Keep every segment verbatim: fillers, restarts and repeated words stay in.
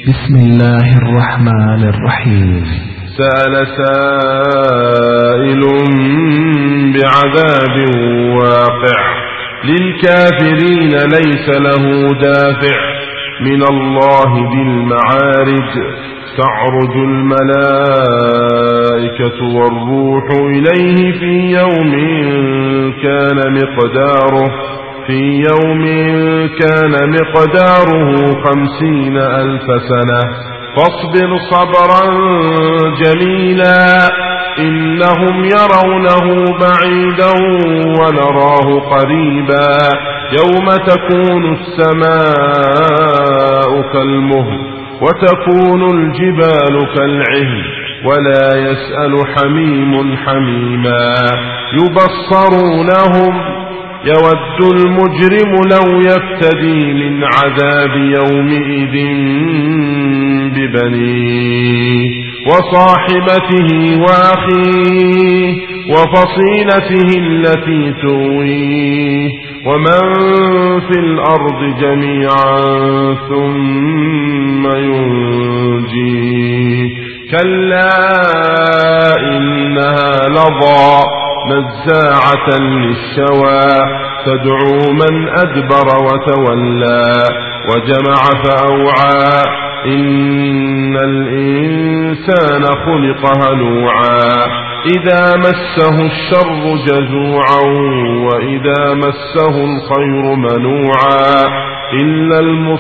بسم الله الرحمن الرحيم. سأل سائل بعذاب واقع للكافرين ليس له دافع من الله ذي المعارج تعرج الملائكة والروح إليه في يوم كان مقداره في يوم كان مقداره خمسين ألف سنة فاصبر صبرا جميلا إنهم يرونه بعيدا ونراه قريبا يوم تكون السماء كالمهل وتكون الجبال كالعهن ولا يسأل حميم حميما يبصرونهم يود المجرم لو يفتدي من عذاب يومئذ ببنيه وصاحبته وأخيه وفصيلته التي تؤويه ومن في الأرض جميعا ثم ينجيه كلا إنها لظى نزاعة للشوى تدعو من أدبر وتولى وجمع فأوعى إن الإنسان خلق هلوعا إذا مسه الشر جزوعا وإذا مسه الخير منوعا إلا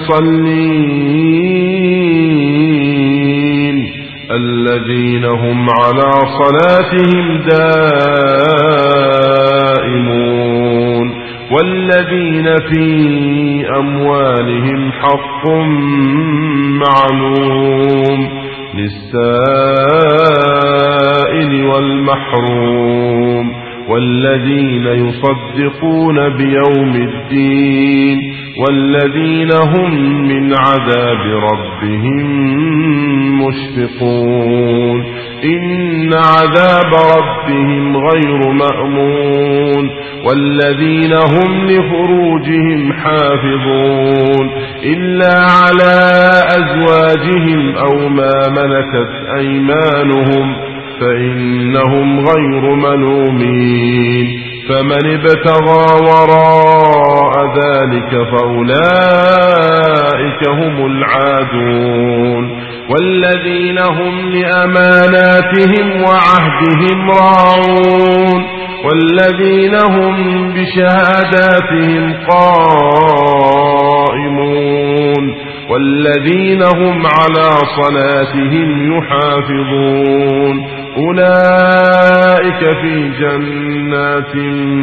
المصلين الذين هم على صلاتهم دائمون والذين في أموالهم حق معلوم للسائل والمحروم والذين يصدقون بيوم الدين والذين هم من عذاب ربهم مشفقون إن عذاب ربهم غير مأمون والذين هم لفروجهم حافظون إلا على أزواجهم أو ما ملكت أيمانهم فإنهم غير ملومين فمن ابتغى وراء ذلك فأولئك هم العادون والذين هم لأماناتهم وعهدهم راعون والذين هم بشهاداتهم قائمون والذين هم على صلاتهم يحافظون أولئك في جنات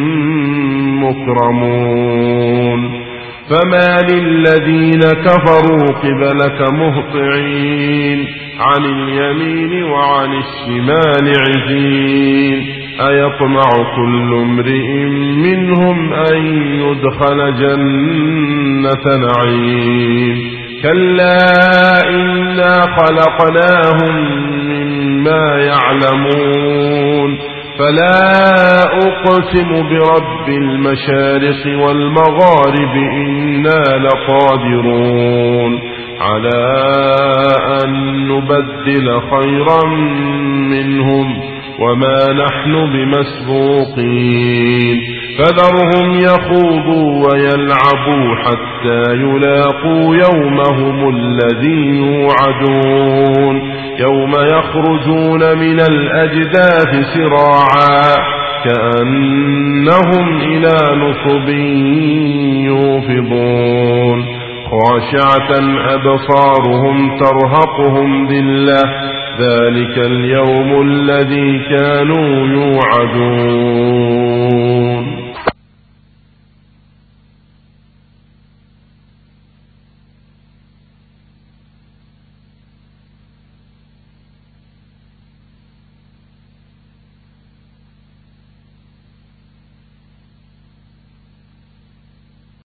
مكرمون فما للذين كفروا قبلك مهطعين عن اليمين وعن الشمال عزين أيطمع كل امرئ منهم أن يدخل جنة نعيم كلا إنا خلقناهم مما يعلمون فلا أقسم برب المشارق والمغارب إنا لقادرون على أن نبدل خيرا منهم وما نحن بمسبوقين فذرهم يخوضوا ويلعبوا حتى يلاقوا يومهم الذي يوعدون يوم يخرجون من الأجداث سراعا كأنهم إلى نصب يوفضون خاشعة أبصارهم ترهقهم ذلة ذلك اليوم الذي كانوا يوعدون.